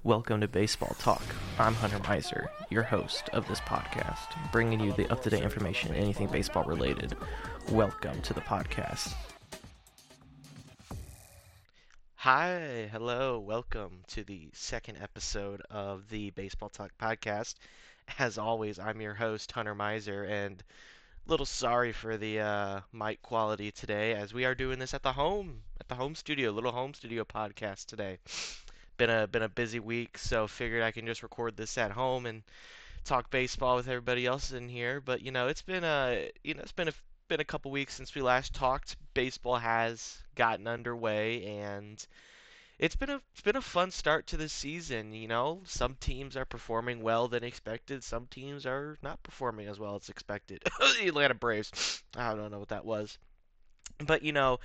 Welcome to Baseball Talk. I'm Hunter Miser, your host of this podcast, bringing you the up-to-date information, anything baseball related. Welcome to the podcast. Hi, hello, welcome to the second episode of the Baseball Talk podcast. As always, I'm your host, Hunter Miser, and a little sorry for the mic quality today, as we are doing this at the home studio, little home studio podcast today. Been a busy week, so figured I can just record this at home and talk baseball with everybody else in here. But it's been a couple weeks since we last talked. Baseball has gotten underway, and it's been a fun start to the season. Some teams are performing well than expected. Some teams are not performing as well as expected. The Atlanta Braves. I don't know what that was, but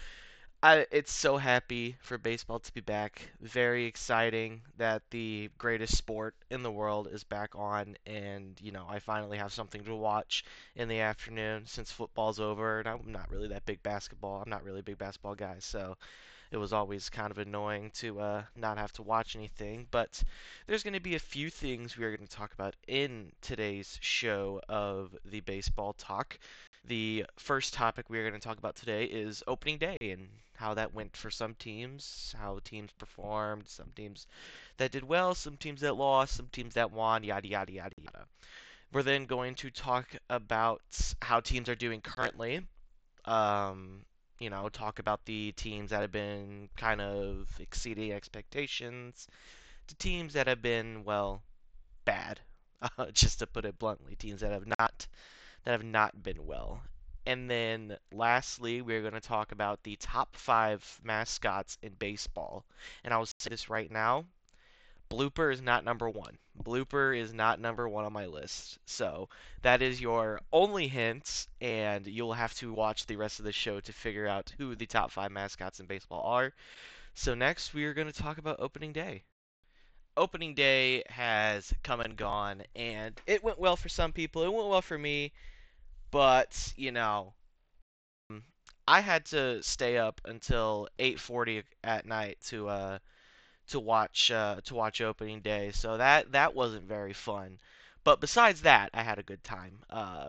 it's so happy for baseball to be back. Very exciting that the greatest sport in the world is back on, and I finally have something to watch in the afternoon since football's over. And I'm not really that big basketball. I'm not really a big basketball guy, so it was always kind of annoying to not have to watch anything. But there's going to be a few things we are going to talk about in today's show of the Baseball Talk. The first topic we are going to talk about today is opening day and how that went for some teams, how teams performed, some teams that did well, some teams that lost, some teams that won, yada, yada, yada, yada. We're then going to talk about how teams are doing currently. Um, talk about the teams that have been kind of exceeding expectations, to teams that have been, well, bad, just to put it bluntly, teams that have not been well. And then lastly, we're going to talk about the top 5 mascots in baseball. And I will say this right now, Blooper is not number 1. Blooper is not number 1 on my list. So that is your only hint, and you'll have to watch the rest of the show to figure out who the top 5 mascots in baseball are. So next, we are going to talk about opening day. Opening day has come and gone, and it went well for some people. It went well for me. But, I had to stay up until 8:40 at night to watch opening day, so that wasn't very fun. But besides that, I had a good time.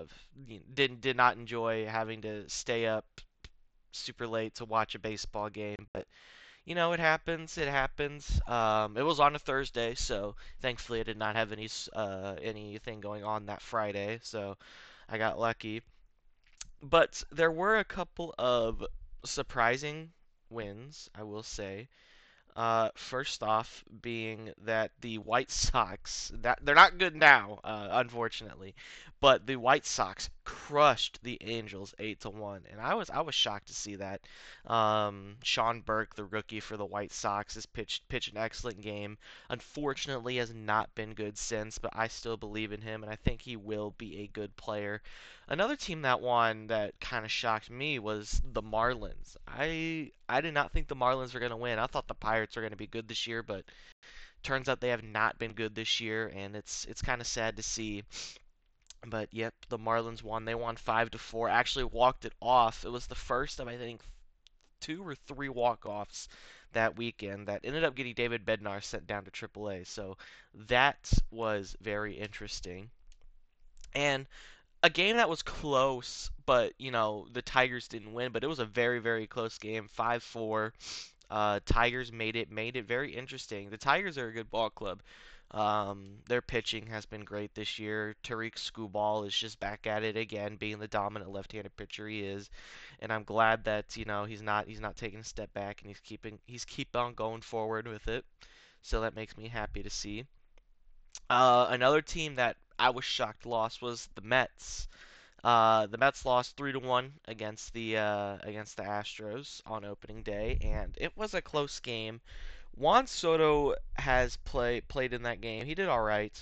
Did not enjoy having to stay up super late to watch a baseball game, but it happens. It happens. It was on a Thursday, so thankfully I did not have anything going on that Friday, so I got lucky. But there were a couple of surprising wins, I will say. First off, being that the White Sox, that they're not good now, unfortunately, but the White Sox crushed the Angels 8-1, and I was shocked to see that. Sean Burke, the rookie for the White Sox, has pitched an excellent game. Unfortunately, has not been good since, but I still believe in him, and I think he will be a good player. Another team that won that kind of shocked me was the Marlins. I did not think the Marlins were going to win. I thought the Pirates were going to be good this year, but turns out they have not been good this year, and it's kind of sad to see. But yep, the Marlins won. They won 5-4. Actually walked it off. It was the first of, I think, 2 or 3 walk-offs that weekend that ended up getting David Bednar sent down to AAA. So that was very interesting. And a game that was close, but the Tigers didn't win. But it was a very, very close game, 5-4. Tigers made it very interesting. The Tigers are a good ball club. Their pitching has been great this year. Tariq Skubal is just back at it again, being the dominant left-handed pitcher he is, and I'm glad that he's not taking a step back, and he's keep on going forward with it. So that makes me happy to see. Another team that I was shocked lost was the Mets. The Mets lost 3-1 against the Astros on opening day, and it was a close game. Juan Soto has played in that game. He did all right.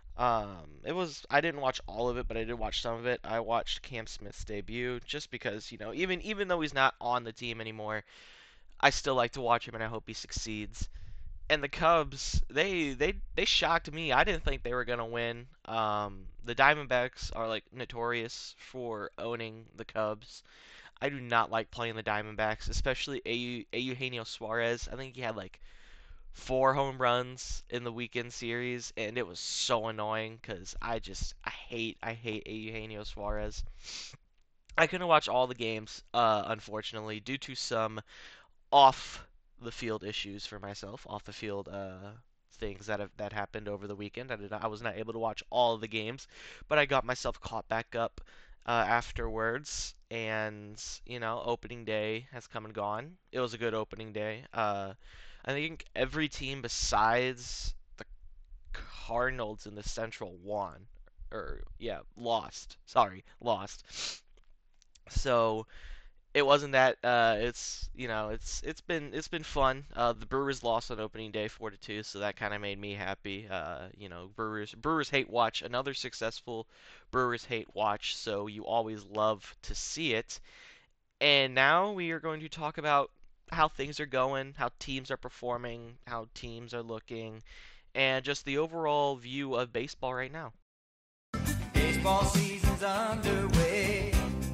I didn't watch all of it, but I did watch some of it. I watched Cam Smith's debut just because, even though he's not on the team anymore, I still like to watch him and I hope he succeeds. And the Cubs, they shocked me. I didn't think they were gonna win. The Diamondbacks are like notorious for owning the Cubs. I do not like playing the Diamondbacks, especially Eugenio Suarez. I think he had like 4 home runs in the weekend series, and it was so annoying because I hate Eugenio Suarez. I couldn't watch all the games, unfortunately, due to some off the field issues for myself, off the field things that happened over the weekend. I was not able to watch all of the games, but I got myself caught back up afterwards. And opening day has come and gone. It was a good opening day. I think every team besides the Cardinals in the Central won, or yeah, lost. Sorry, lost. So it wasn't that it's been fun. The Brewers lost on opening day 4-2, so that kind of made me happy. Brewers hate watch, another successful Brewers hate watch, so you always love to see it. And now we are going to talk about how things are going, how teams are performing, how teams are looking, and just the overall view of baseball right now. Baseball season's underway.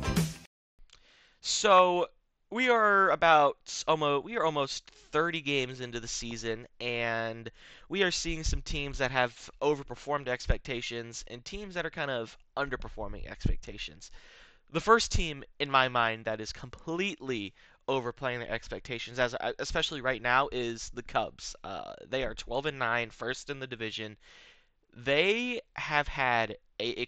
So we are almost 30 games into the season, and we are seeing some teams that have overperformed expectations and teams that are kind of underperforming expectations. The first team in my mind that is completely overplaying their expectations, as especially right now, is the Cubs. They are 12-9, first in the division. They have had a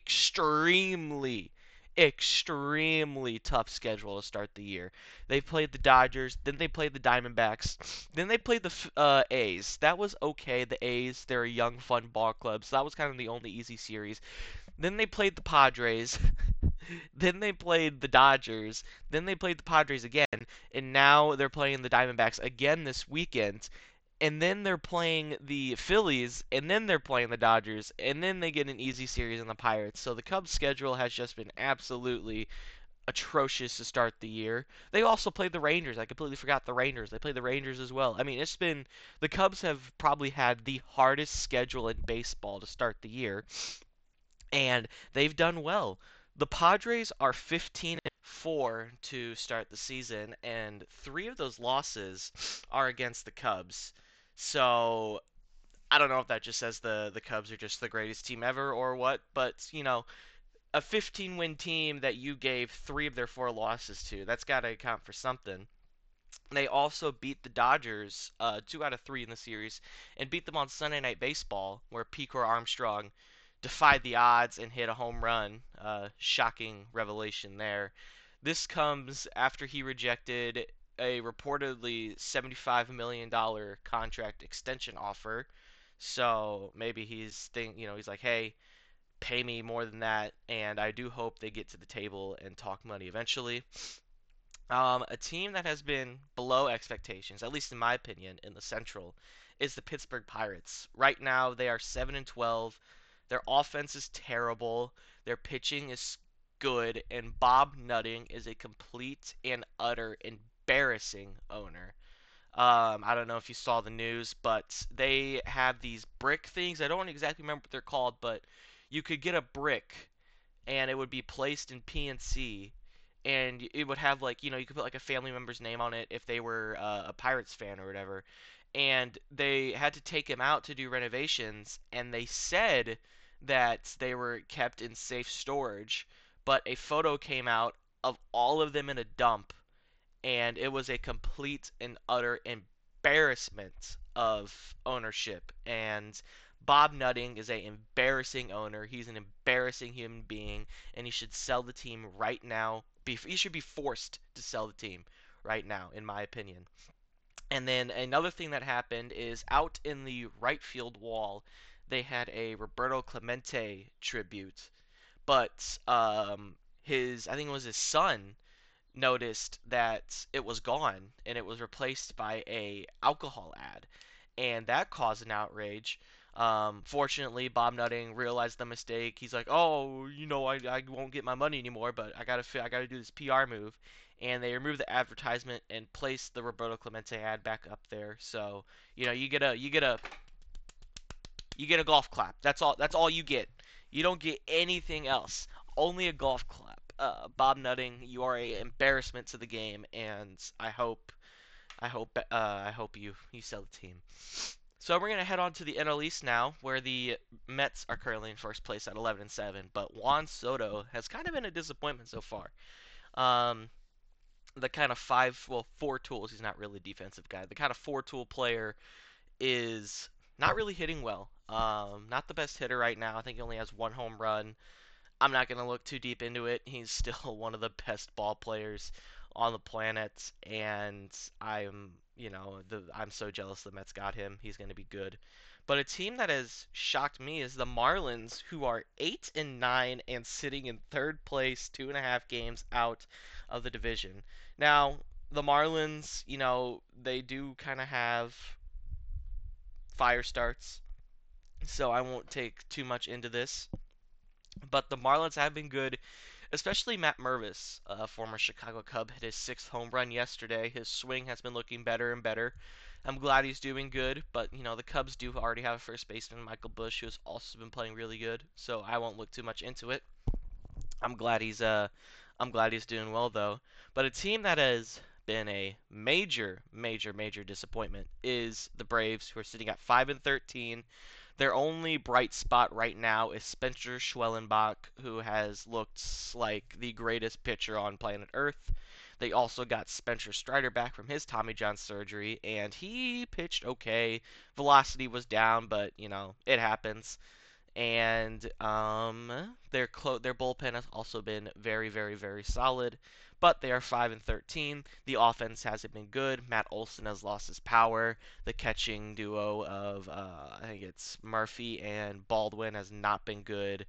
extremely tough schedule to start the year. They played the Dodgers, then they played the Diamondbacks, then they played the A's. That was okay. The A's, they're a young, fun ball club, so that was kind of the only easy series. Then they played the Padres. Then they played the Dodgers. Then they played the Padres again. And now they're playing the Diamondbacks again this weekend. And then they're playing the Phillies. And then they're playing the Dodgers. And then they get an easy series on the Pirates. So the Cubs' schedule has just been absolutely atrocious to start the year. They also played the Rangers. I completely forgot the Rangers. They played the Rangers as well. I mean, the Cubs have probably had the hardest schedule in baseball to start the year, and they've done well. The Padres are 15-4 to start the season, and 3 of those losses are against the Cubs. So I don't know if that just says the Cubs are just the greatest team ever or what, but a 15-win team that you gave 3 of their 4 losses to, that's got to account for something. They also beat the Dodgers 2 out of 3 in the series and beat them on Sunday Night Baseball, where Pecor Armstrong defied the odds and hit a home run. Shocking revelation there. This comes after he rejected a reportedly $75 million contract extension offer. So maybe he's like, hey, pay me more than that, and I do hope they get to the table and talk money eventually. A team that has been below expectations, at least in my opinion, in the Central, is the Pittsburgh Pirates. Right now, they are 7-12. Their offense is terrible. Their pitching is good, and Bob Nutting is a complete and utter embarrassing owner. I don't know if you saw the news, but they have these brick things. I don't exactly remember what they're called, but you could get a brick and it would be placed in PNC, and it would have like you could put like a family member's name on it if they were a Pirates fan or whatever. And they had to take him out to do renovations, and they said that they were kept in safe storage, but a photo came out of all of them in a dump, and it was a complete and utter embarrassment of ownership. And Bob Nutting is a embarrassing owner. He's an embarrassing human being, and he should sell the team right now. He should be forced to sell the team right now, in my opinion. And then another thing that happened is out in the right field wall, they had a Roberto Clemente tribute, but his I think it was his son noticed that it was gone and it was replaced by a alcohol ad, and that caused an outrage. Fortunately, Bob Nutting realized the mistake. He's like, "Oh, I won't get my money anymore, but I gotta do this PR move," and they removed the advertisement and placed the Roberto Clemente ad back up there. So you get a golf clap. That's all you get. You don't get anything else. Only a golf clap. Bob Nutting, you are a embarrassment to the game, and I hope you sell the team. So we're gonna head on to the NL East now, where the Mets are currently in first place at 11-7, but Juan Soto has kind of been a disappointment so far. Um, the kind of four tools. He's not really a defensive guy. The kind of four tool player is not really hitting well. Not the best hitter right now. I think he only has one home run. I'm not going to look too deep into it. He's still one of the best ball players on the planet, and I'm so jealous the Mets got him. He's going to be good. But a team that has shocked me is the Marlins, who are 8-9 and sitting in third place, 2.5 games out of the division. Now, the Marlins, they do kind of have fire starts, so I won't take too much into this. But the Marlins have been good, especially Matt Mervis, former Chicago Cub, hit his sixth home run yesterday. His swing has been looking better and better. I'm glad he's doing good, but the Cubs do already have a first baseman, Michael Busch, who has also been playing really good. So I won't look too much into it. I'm glad he's uh I'm glad he's doing well though. But a team that has been a major, major, major disappointment is the Braves, who are sitting at 5-13. Their only bright spot right now is Spencer Schwellenbach, who has looked like the greatest pitcher on planet Earth. They also got Spencer Strider back from his Tommy John surgery, and he pitched okay. Velocity was down, but it happens. And their bullpen has also been very, very, very solid. But they are 5-13. The offense hasn't been good. Matt Olson has lost his power. The catching duo of I think it's Murphy and Baldwin has not been good.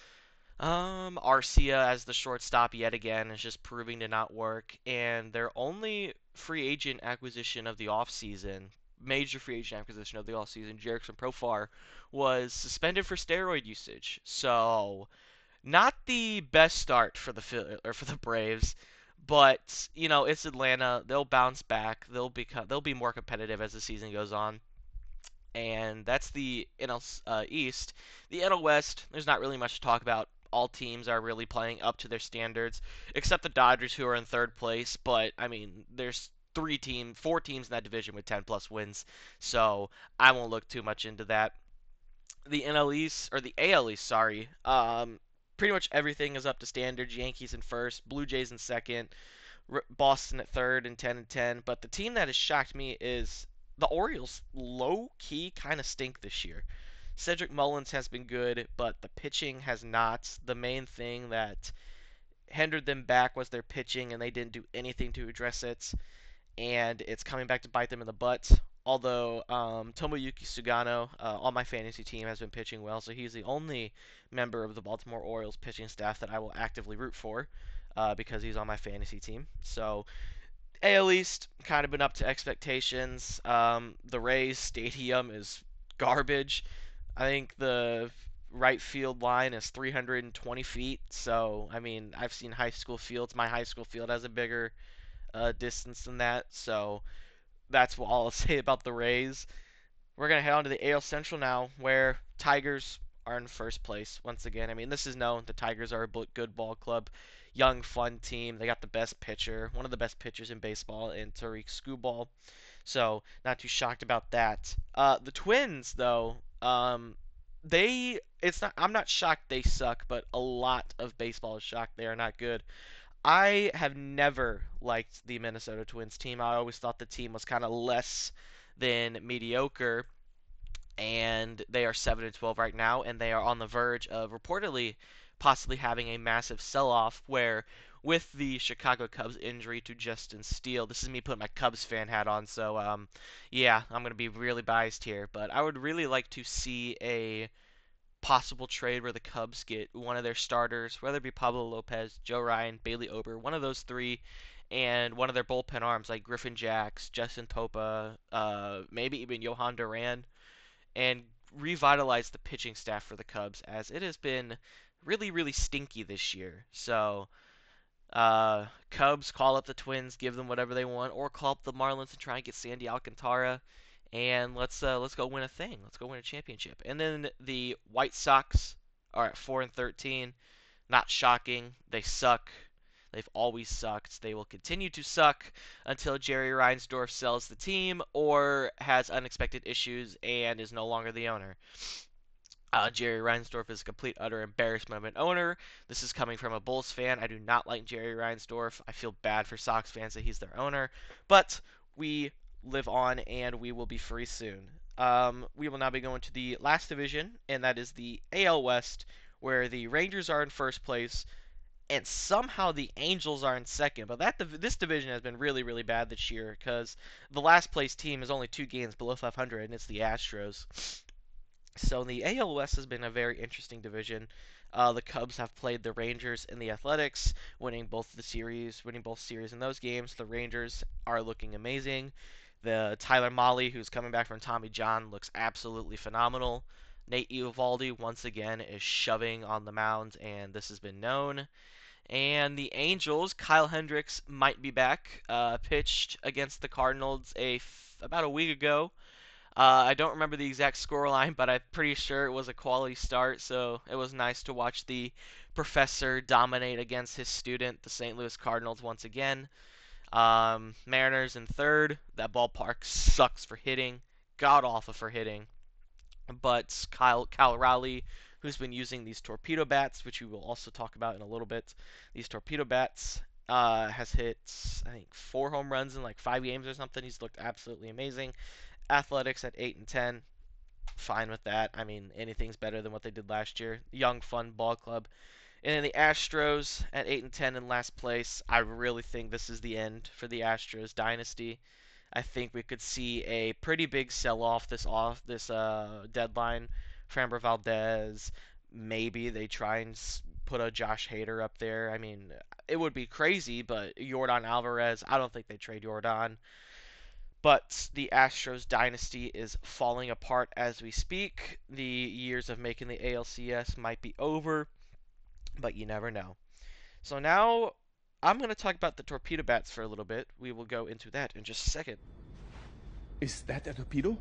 Arcia as the shortstop yet again is just proving to not work. And their only free agent acquisition of the offseason, major free agent acquisition of the offseason, Jerickson Profar, was suspended for steroid usage. So not the best start for the Braves, but it's Atlanta. They'll bounce back. They'll be more competitive as the season goes on. And that's the NL East. The NL West, there's not really much to talk about. All teams are really playing up to their standards, except the Dodgers, who are in third place. But I mean, there's four teams in that division with 10 plus wins, so I won't look too much into that. The NL East, or the AL East, sorry. Pretty much everything is up to standards. Yankees in first, Blue Jays in second, Boston at third and 10-10. But the team that has shocked me is the Orioles. Low key kind of stink this year. Cedric Mullins has been good, but the pitching has not. The main thing that hindered them back was their pitching, and they didn't do anything to address it. And it's coming back to bite them in the butt. Although Tomoyuki Sugano on my fantasy team has been pitching well, so he's the only member of the Baltimore Orioles pitching staff that I will actively root for because he's on my fantasy team. So AL East kind of been up to expectations. The Rays Stadium is garbage. I think the right field line is 320 feet. So I mean, I've seen high school fields. My high school field has a bigger distance than that. So that's all I'll say about the Rays. We're going to head on to the AL Central now, where Tigers are in first place once again. I mean, this is known. The Tigers are a good ball club, young, fun team. They got the best pitcher, one of the best pitchers in baseball, in Tariq Skubal. So, not too shocked about that. The Twins, though, I'm not shocked they suck, but a lot of baseball is shocked they are not good. I have never liked the Minnesota Twins team. I always thought the team was kind of less than mediocre, and they are 7-12 right now, and they are on the verge of reportedly possibly having a massive sell-off where with the Chicago Cubs injury to Justin Steele, this is me putting my Cubs fan hat on, so yeah, I'm going to be really biased here, but I would really like to see a possible trade where the Cubs get one of their starters, whether it be Pablo Lopez, Joe Ryan, Bailey Ober, one of those three, and one of their bullpen arms like Griffin Jacks, Justin Topa, maybe even Johan Duran, and revitalize the pitching staff for the Cubs as it has been really, really stinky this year. So, Cubs call up the Twins, give them whatever they want, or call up the Marlins and try and get Sandy Alcantara, and let's go win a thing. Let's go win a championship. And then the White Sox are at 4-13. Not shocking. They suck. They've always sucked. They will continue to suck until Jerry Reinsdorf sells the team or has unexpected issues and is no longer the owner. Jerry Reinsdorf is a complete utter embarrassment of an owner. This is coming from a Bulls fan. I do not like Jerry Reinsdorf. I feel bad for Sox fans that he's their owner, but we live on and we will be free soon. We will now be going to the last division, and that is the AL West, where the Rangers are in first place, and somehow the Angels are in second. But this division has been really, really bad this year because the last place team is only 2 games below 500, and it's the Astros. So the AL West has been a very interesting division. The Cubs have played the Rangers and the Athletics, winning both series in those games. The Rangers are looking amazing. The Tyler Mahle, who's coming back from Tommy John, looks absolutely phenomenal. Nate Eovaldi once again is shoving on the mound, and this has been known. And the Angels, Kyle Hendricks might be back. Pitched against the Cardinals about a week ago. I don't remember the exact scoreline, but I'm pretty sure it was a quality start, so it was nice to watch the professor dominate against his student, the St. Louis Cardinals, once again. Mariners in third. That ballpark sucks for hitting, god awful for hitting. But Cal Raleigh, who's been using these torpedo bats, which we will also talk about in a little bit, these torpedo bats has hit, I think, 4 home runs in like 5 games or something. He's looked absolutely amazing. Athletics at 8 and 10, fine with that. I mean, anything's better than what they did last year. Young, fun ball club. And then the Astros at 8 and 10 in last place. I really think this is the end for the Astros dynasty. I think we could see a pretty big sell-off this deadline. Framber Valdez. Maybe they try and put a Josh Hader up there. I mean, it would be crazy, but Yordan Alvarez, I don't think they trade Yordan. But the Astros dynasty is falling apart as we speak. The years of making the ALCS might be over, but you never know. So now I'm going to talk about the torpedo bats for a little bit. We will go into that in just a second. Is that a torpedo?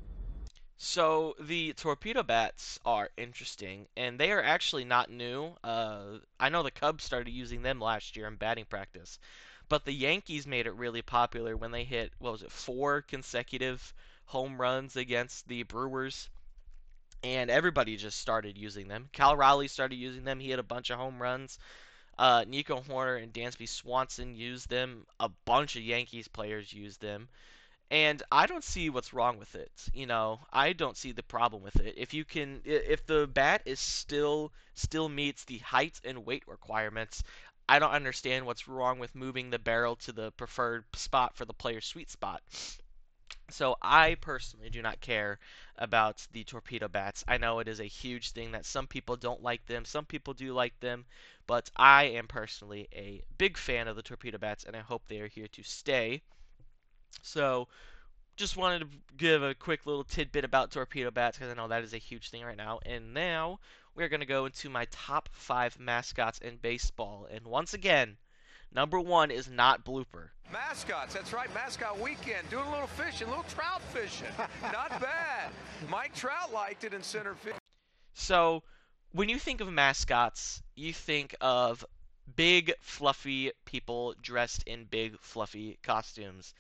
So the torpedo bats are interesting, and they are actually not new. I know the Cubs started using them last year in batting practice, but the Yankees made it really popular when they hit, what was it, 4 consecutive home runs against the Brewers, and everybody just started using them. Cal Raleigh started using them. He hit a bunch of home runs. Nico Horner and Dansby Swanson used them. A bunch of Yankees players used them. And I don't see what's wrong with it. I don't see the problem with it. If the bat is still meets the height and weight requirements, I don't understand what's wrong with moving the barrel to the preferred spot for the player's sweet spot. So I personally do not care about the torpedo bats. I know it is a huge thing that some people don't like them, some people do like them, but I am personally a big fan of the torpedo bats, and I hope they are here to stay. So just wanted to give a quick little tidbit about torpedo bats because I know that is a huge thing right now. And now we're going to go into my top 5 mascots in baseball. And once again, number 1 is not Blooper. Mascots, that's right, mascot weekend. Doing a little fishing, a little trout fishing. Not bad. Mike Trout liked it in center field. So when you think of mascots, you think of big, fluffy people dressed in big, fluffy costumes.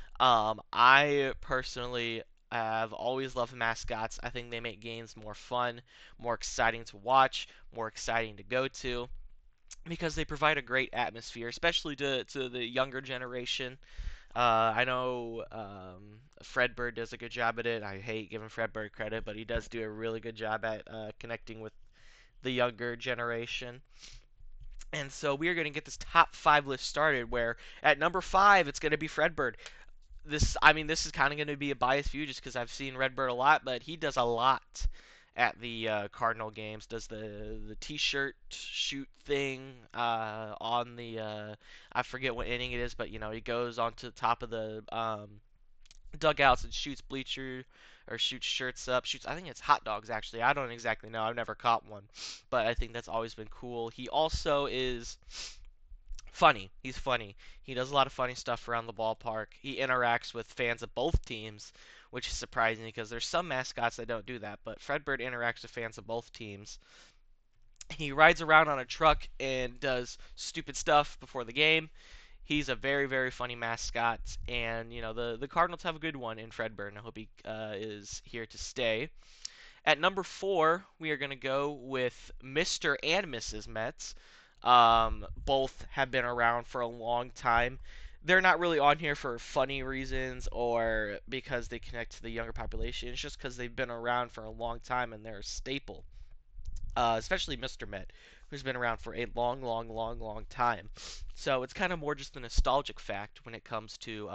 I personally have always loved mascots. I think they make games more fun, more exciting to watch, more exciting to go to, because they provide a great atmosphere, especially to the younger generation. I know Fred Bird does a good job at it. I hate giving Fred Bird credit, but he does do a really good job at connecting with the younger generation. And so we are going to get this top 5 list started, where at number 5 it's going to be Fred Bird. This is kind of going to be a biased view just because I've seen Redbird a lot, but he does a lot at the Cardinal games. Does the T-shirt shoot thing on the I forget what inning it is, but he goes onto the top of the dugouts and shoots bleacher or shoots shirts up. Shoots, I think it's hot dogs actually. I don't exactly know. I've never caught one, but I think that's always been cool. He also is funny. He's funny. He does a lot of funny stuff around the ballpark. He interacts with fans of both teams, which is surprising because there's some mascots that don't do that, but Fredbird interacts with fans of both teams. He rides around on a truck and does stupid stuff before the game. He's a very, very funny mascot, and the Cardinals have a good one in Fredburn. I hope he is here to stay. At number 4, we are going to go with Mr. and Mrs. Metz. Both have been around for a long time. They're not really on here for funny reasons or because they connect to the younger population. It's just because they've been around for a long time and they're a staple. Especially Mr. Met, who's been around for a long, long, long, long time. So it's kind of more just a nostalgic fact when it comes to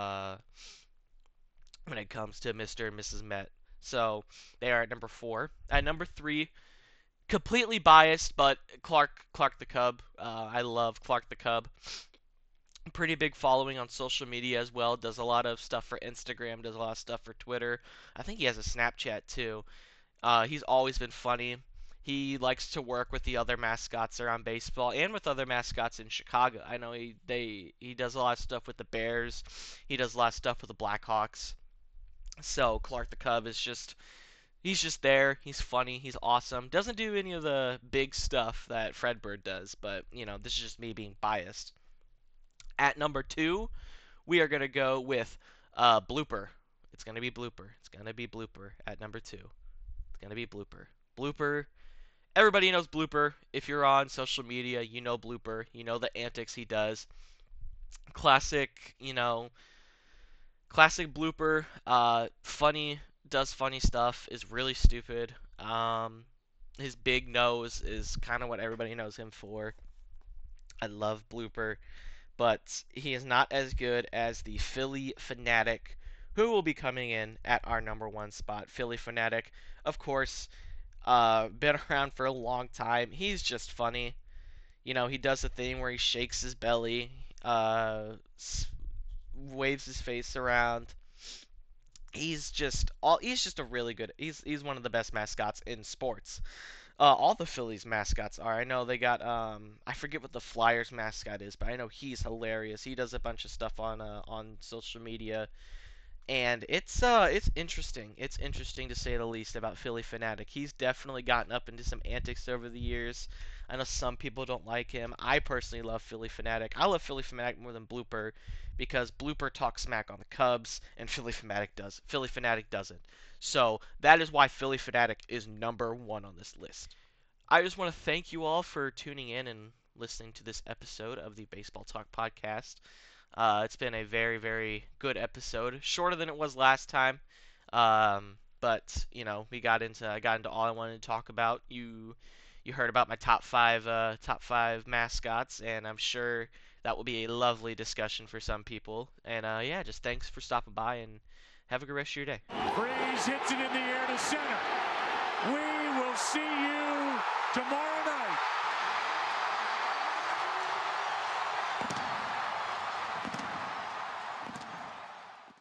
Mr. and Mrs. Met. So they are at number 4. At number 3, completely biased, but Clark the Cub. I love Clark the Cub. Pretty big following on social media as well. Does a lot of stuff for Instagram. Does a lot of stuff for Twitter. I think he has a Snapchat too. He's always been funny. He likes to work with the other mascots around baseball and with other mascots in Chicago. I know he does a lot of stuff with the Bears. He does a lot of stuff with the Blackhawks. So Clark the Cub is he's just there. He's funny. He's awesome. Doesn't do any of the big stuff that Fredbird does, but this is just me being biased. At number 2, we are gonna go with Blooper. It's gonna be Blooper. It's gonna be Blooper at number 2. It's gonna be Blooper. Blooper. Everybody knows Blooper. If you're on social media, you know Blooper. You know the antics he does. Classic, classic Blooper. Funny, does funny stuff, is really stupid. His big nose is kind of what everybody knows him for. I love Blooper, but he is not as good as the Phillie Phanatic, who will be coming in at our number 1 spot. Phillie Phanatic, of course, been around for a long time. He's just funny. He does a thing where he shakes his belly, waves his face around. He's just a really good. He's one of the best mascots in sports. All the Phillies mascots are. I know they got I forget what the Flyers mascot is, but I know he's hilarious. He does a bunch of stuff on social media. And it's interesting. It's interesting to say the least about Phillie Phanatic. He's definitely gotten up into some antics over the years. I know some people don't like him. I personally love Phillie Phanatic. I love Phillie Phanatic more than Blooper because Blooper talks smack on the Cubs and Phillie Phanatic doesn't. So that is why Phillie Phanatic is number 1 on this list. I just want to thank you all for tuning in and listening to this episode of the Baseball Talk podcast. It's been a very, very good episode. Shorter than it was last time, but I got into all I wanted to talk about. You heard about my top five mascots, and I'm sure that will be a lovely discussion for some people. And yeah, just thanks for stopping by, and have a good rest of your day. Freese hits it in the air to center. We will see you tomorrow.